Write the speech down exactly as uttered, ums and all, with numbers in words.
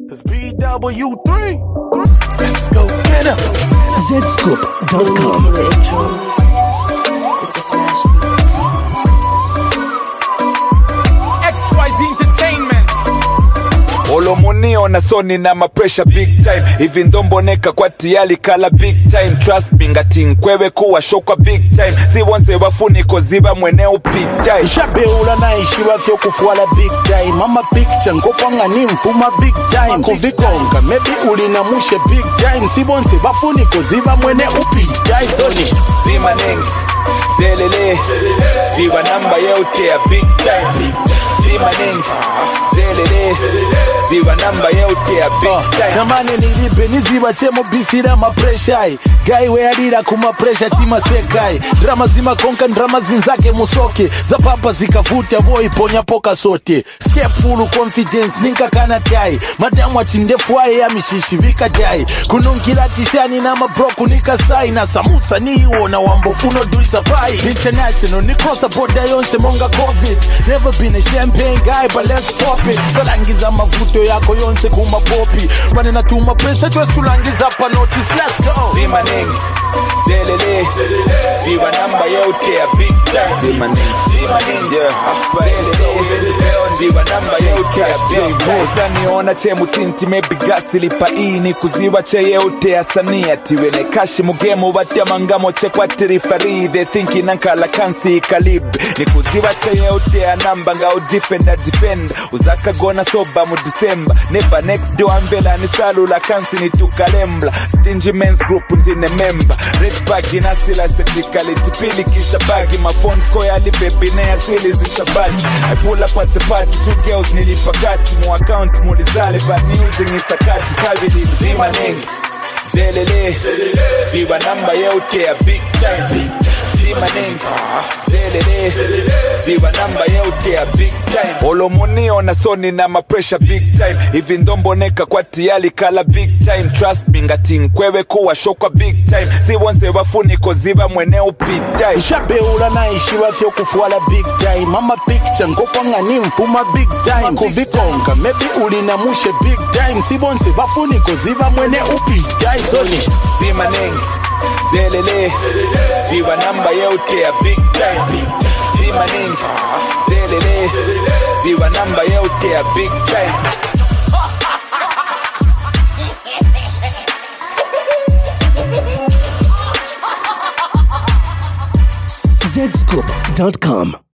It's B W three. Let's go get him. zscoop dot com. It's a smash beat. X Y Z Entertainment. Olomunio na soni na mapresha big time. Hivi ndomboneka kwa tiyali kala big time. Trust me ngati nkwewe kuwa shoka big time. Si wonse wafuniko ziba mwene upitai. Shabeula na ishiwa fyo kufuala big time. Mama picture ngopanga ni mfuma big time. Kuvikonga maybe ulinamushe big time. Si wonse wafuniko ziba mwene upitai. Soni Zima nengi, zelele Ziwa namba yote ya big time. Zima nengi, zelele Ziwa namba yote ya big time. Namane nilipe niziba chemo bisira mapreshai. Gai we adira kuma presha tima sekai. Drama zima konka drama zinzake musoke. Za papa zikavuta boy ponya poka sote. Step full confidence ninka kana tai. Madamu atindefu ae ya mishishi vika dai. Kununkila tishani na mabroku nika sai. Na samusa ni uona wambo funo dulsa pai. International nikosa boda yonse monga COVID. Never been a champagne guy but let's pop it. Salangiza mavuto yako yonse kuma popi. Wanena tuma pressure just tulangiza pa notice. Let's go. Zima nengi, zelele Ziwa namba yote ya big time. Zima nengi, zima nengi Zelele Ziwa namba yote ya big time. Utaniona che mutinti maybe gasi lipa ini. Kuziwa che yote ya sania tiwe ne kashi mugemu watia mangamo che kwa tirifari. They thinking nankala kansi kalib. Ni kuziwa che yote ya namba nga udifend na defend. Uzaka gona soba mu December. Never next do ambela ni salula kansi ni tukalembla. Stingy men's group ndine member. Red bag inasila setikali tipili kisha bagi. My phone koya li baby na ya swili zishabati. I pull up at the party, two girls nilipakati. Mu account mulizale but using isakati. Kabili zima nengi, zelele Ziwa namba yote ya big time. Zima nengi, zelele Ziwa namba yote ya big time. Olomunio na soni na mapresha big time. Hivi ndomboneka kwa tiyali kala big time. Trust me ngati nkwewe kuwa shoka big time. Si wonse wafuniko ziba mwene upitai. Shabeula na ishiwa fyo kufuala big time. Mama picture ngopanga ni mfuma big time. Kuvikonga maybe ulinamushe big time. Si wonse wafuniko ziba mwene upitai. Soni Zima nengi, zelele Ziwa namba yote ya big time. Zima nengi, zelele Ziwa namba yote ya big time. zscoop dot com.